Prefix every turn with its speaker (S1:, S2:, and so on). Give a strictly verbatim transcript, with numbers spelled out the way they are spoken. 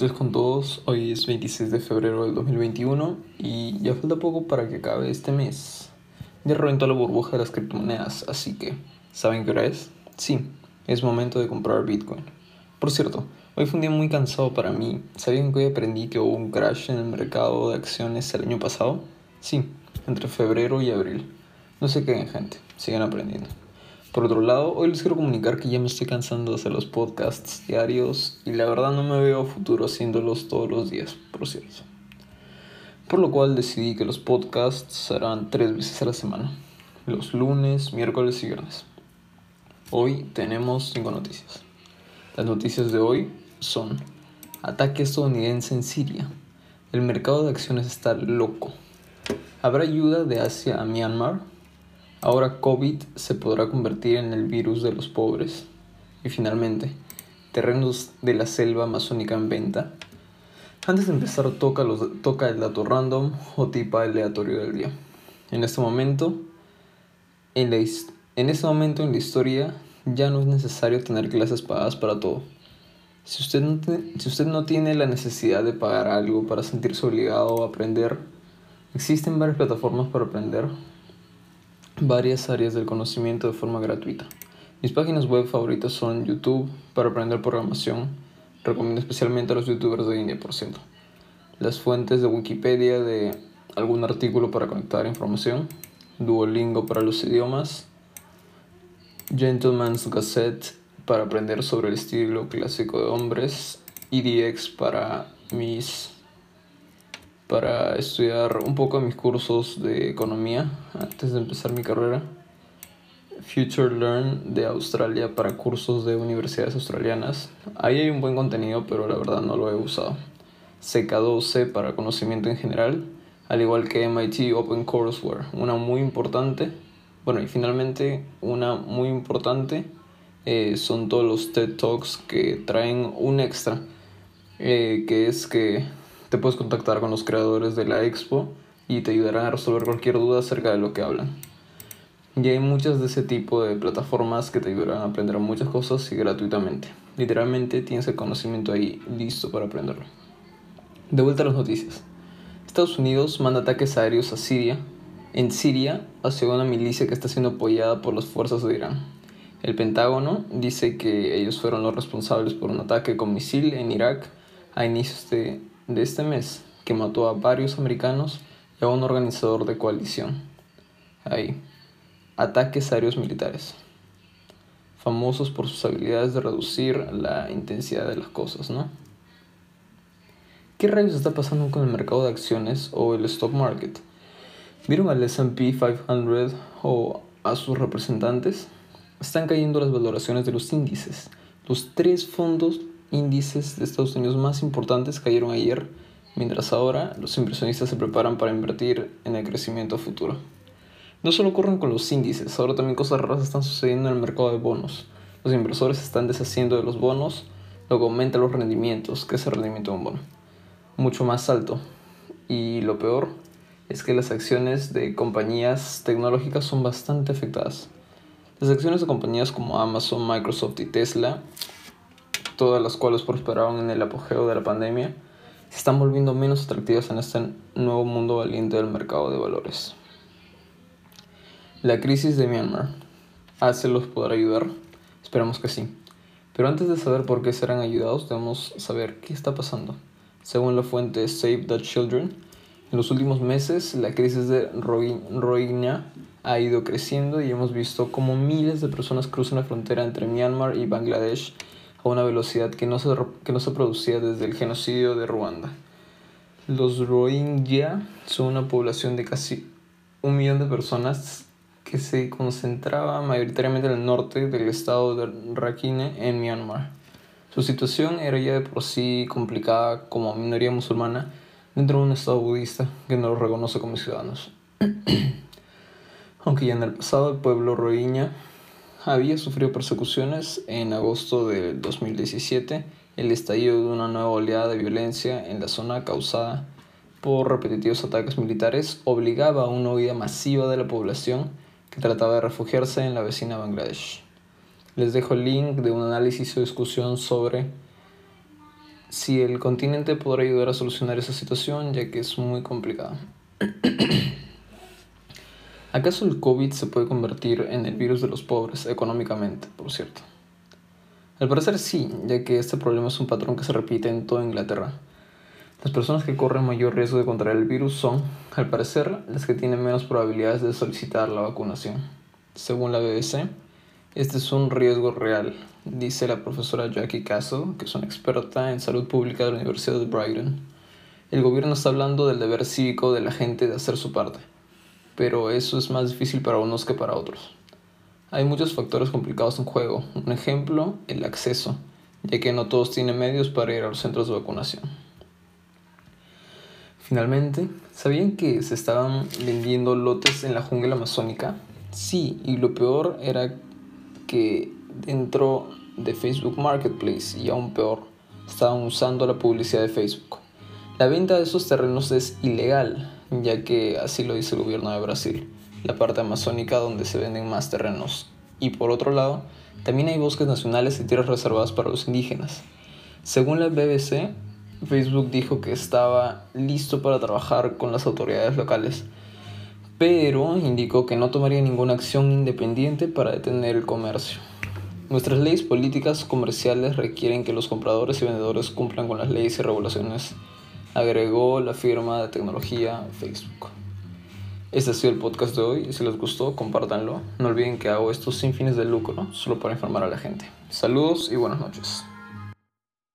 S1: noches con todos, hoy es veintiséis de febrero del dos mil veintiuno y ya falta poco para que acabe este mes. Ya reventó la burbuja de las criptomonedas, así que, ¿saben qué hora es? Sí, es momento de comprar Bitcoin. Por cierto, hoy fue un día muy cansado para mí. ¿Sabían que hoy aprendí que hubo un crash en el mercado de acciones el año pasado? Sí, entre febrero y abril. No se queden, gente, sigan aprendiendo. Por otro lado, hoy les quiero comunicar que ya me estoy cansando de hacer los podcasts diarios y la verdad no me veo a futuro haciéndolos todos los días, por cierto. Por lo cual decidí que los podcasts serán tres veces a la semana, los lunes, miércoles y viernes. Hoy tenemos cinco noticias. Las noticias de hoy son: ataque estadounidense en Siria. El mercado de acciones está loco. ¿Habrá ayuda de Asia a Myanmar? Ahora COVID se podrá convertir en el virus de los pobres. Y finalmente, terrenos de la selva amazónica en venta. Antes de empezar, toca, los, toca el dato random o tipa aleatorio del día. En este momento, en, la, en este momento en la historia ya no es necesario tener clases pagadas para todo. Si usted, no te, si usted no tiene la necesidad de pagar algo para sentirse obligado a aprender, existen varias plataformas para aprender varias áreas del conocimiento de forma gratuita. Mis páginas web favoritas son YouTube para aprender programación. Recomiendo especialmente a los youtubers de India, por cierto. Las fuentes de Wikipedia de algún artículo para conectar información. Duolingo para los idiomas. Gentleman's Gazette para aprender sobre el estilo clásico de hombres. E D X para mis para estudiar un poco mis cursos de economía antes de empezar mi carrera. Future Learn de Australia para cursos de universidades australianas. Ahí hay un buen contenido, pero la verdad no lo he usado. C K doce para conocimiento en general, al igual que M I T OpenCourseWare, una muy importante. Bueno, y finalmente una muy importante eh, son todos los TED Talks que traen un extra, eh, que es que te puedes contactar con los creadores de la expo y te ayudarán a resolver cualquier duda acerca de lo que hablan. Y hay muchas de ese tipo de plataformas que te ayudarán a aprender muchas cosas y gratuitamente. Literalmente tienes el conocimiento ahí listo para aprenderlo. De vuelta a las noticias. Estados Unidos manda ataques aéreos a Siria, en Siria hacia una milicia que está siendo apoyada por las fuerzas de Irán. El Pentágono dice que ellos fueron los responsables por un ataque con misil en Irak a inicios de, de este mes, que mató a varios americanos y a un organizador de coalición. Ahí. Ataques aéreos militares, famosos por sus habilidades de reducir la intensidad de las cosas, ¿no? ¿Qué rayos está pasando con el mercado de acciones o el stock market? ¿Vieron al S and P quinientos o a sus representantes? Están cayendo las valoraciones de los índices. Los tres fondos índices de Estados Unidos más importantes cayeron ayer, mientras ahora los inversionistas se preparan para invertir en el crecimiento futuro. No solo ocurren con los índices, ahora también cosas raras están sucediendo en el mercado de bonos. Los inversores se están deshaciendo de los bonos, lo que aumenta los rendimientos, que es el rendimiento de un bono, mucho más alto. Y lo peor es que las acciones de compañías tecnológicas son bastante afectadas. Las acciones de compañías como Amazon, Microsoft y Tesla, todas las cuales prosperaron en el apogeo de la pandemia, se están volviendo menos atractivas en este nuevo mundo valiente del mercado de valores. La crisis de Myanmar. ¿Asia los podrá ayudar? Esperamos que sí. Pero antes de saber por qué serán ayudados, debemos saber qué está pasando. Según la fuente Save the Children, en los últimos meses la crisis de Rohingya ha ido creciendo y hemos visto cómo miles de personas cruzan la frontera entre Myanmar y Bangladesh a una velocidad que no se, que no se producía desde el genocidio de Ruanda. Los Rohingya son una población de casi un millón de personas que se concentraba mayoritariamente en el norte del estado de Rakhine en Myanmar. Su situación era ya de por sí complicada como minoría musulmana dentro de un estado budista que no los reconoce como ciudadanos. Aunque ya en el pasado el pueblo rohingya había sufrido persecuciones, en agosto del dos mil diecisiete el estallido de una nueva oleada de violencia en la zona causada por repetitivos ataques militares obligaba a una huida masiva de la población que trataba de refugiarse en la vecina Bangladesh. Les dejo el link de un análisis o discusión sobre si el continente podrá ayudar a solucionar esa situación, ya que es muy complicada. ¿Acaso el COVID se puede convertir en el virus de los pobres económicamente, por cierto? Al parecer sí, ya que este problema es un patrón que se repite en toda Inglaterra. Las personas que corren mayor riesgo de contraer el virus son, al parecer, las que tienen menos probabilidades de solicitar la vacunación. Según la B B C, este es un riesgo real, dice la profesora Jackie Castle, que es una experta en salud pública de la Universidad de Brighton. El gobierno está hablando del deber cívico de la gente de hacer su parte, pero eso es más difícil para unos que para otros. Hay muchos factores complicados en juego. Un ejemplo, el acceso, ya que no todos tienen medios para ir a los centros de vacunación. Finalmente, ¿sabían que se estaban vendiendo lotes en la jungla amazónica? Sí, y lo peor era que dentro de Facebook Marketplace, y aún peor, estaban usando la publicidad de Facebook. La venta de esos terrenos es ilegal, ya que así lo dice el gobierno de Brasil, la parte amazónica donde se venden más terrenos. Y por otro lado, también hay bosques nacionales y tierras reservadas para los indígenas. Según la B B C, Facebook dijo que estaba listo para trabajar con las autoridades locales, pero indicó que no tomaría ninguna acción independiente para detener el comercio. Nuestras leyes políticas comerciales requieren que los compradores y vendedores cumplan con las leyes y regulaciones, agregó la firma de tecnología Facebook. Este ha sido el podcast de hoy y si les gustó, compártanlo. No olviden que hago esto sin fines de lucro, solo para informar a la gente. Saludos y buenas noches.